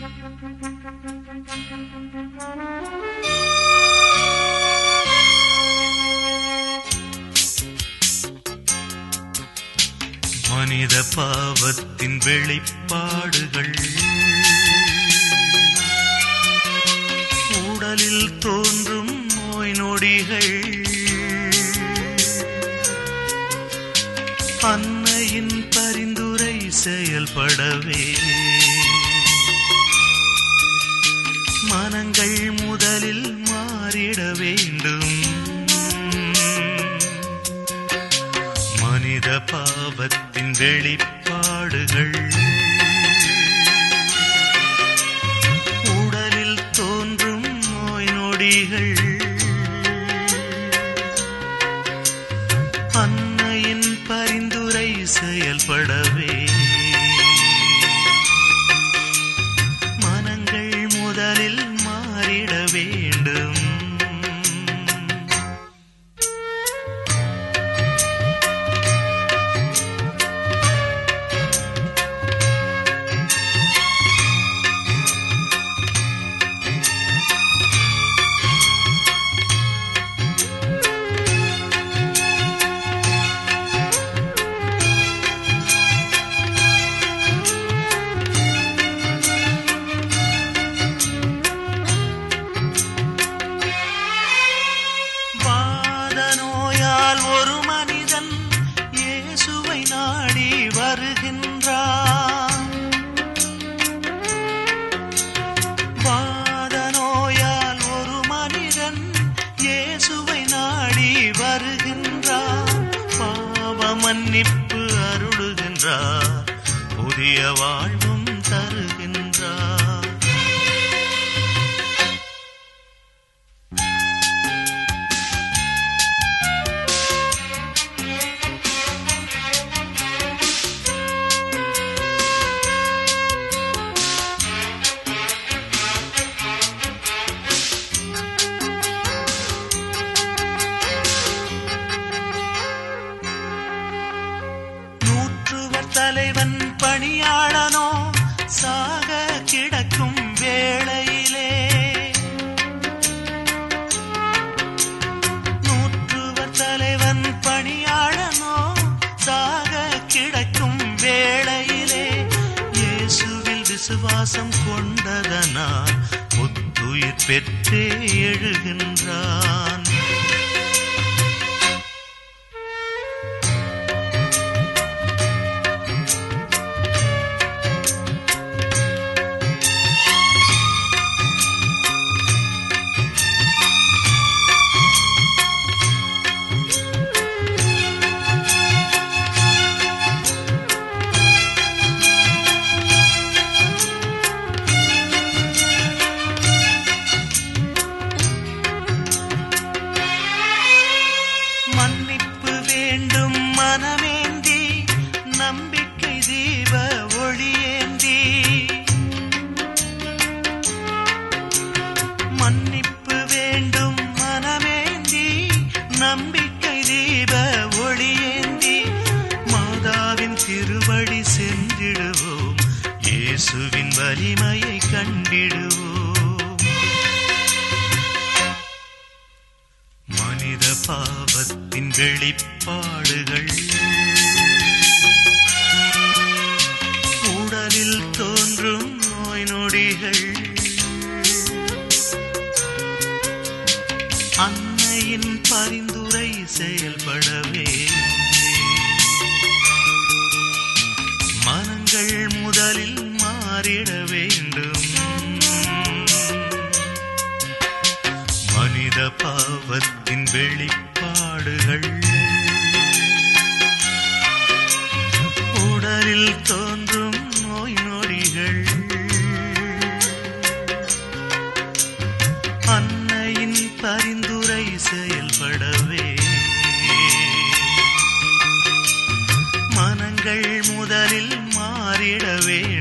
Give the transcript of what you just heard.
மனித பாவத்தின் வெளிப்பாடுகள் உடலில் தோன்றும் நோய் நொடிகள் அன்னையின் பரிந்துரை செயல்படவே மனங்கள் முதலில் மாறிட வேண்டும். மனித பாவத்தின் வெளிப்பாடுகள் உடலில் தோன்றும் நோய் நொடிகள் அன்னையின் பரிந்துரை செயல்படவே மனங்கள் முதலில் மாறிட வேண்டும். ஒரு மனிதன் இயேசுவை நாடி வருகின்றான். வாத நோயால் ஒரு மனிதன் இயேசுவை நாடி வருகின்றான். பாவ மன்னிப்பு அருளுகின்றார், புதிய வாழ்வும் தருகின்றார். தலைவன் பணியாளனோ சாக கிடக்கும் வேளையிலே நூற்றுவர் தலைவன் பணியாளனோ சாக கிடக்கும் வேளையிலே இயேசுவில் விசுவாசம் கொண்டதனால் புத்துயிர் பெற்றே எழுகின்றான். மன்னிப்பு வேண்டும் மனமேந்தி நம்பிக்கை தீப ஒளியேந்தி. மன்னிப்பு வேண்டும் மனமேந்தி நம்பிக்கை தீப ஒளியேந்தி. மாதாவின் திருவடி சென்றிடுவோம், இயேசுவின் வலிமையை கண்டிடுவோம். மனித பாவத்தின் வெளிப்பாடுகள் உடலில் தோன்றும் நோய் நொடிகள் அன்னையின் பரிந்துரை செயல்படவே மனங்கள் முதலில் மாறிட வேண்டும். மனித பாவத்தின் வெளிப்பாடுகள் உடலில் தோன்றும் நோய் நொடிகள் அன்னையின் பரிந்துரை செயல்படவே மனங்கள் முதலில் மாறிட வேண்டும்.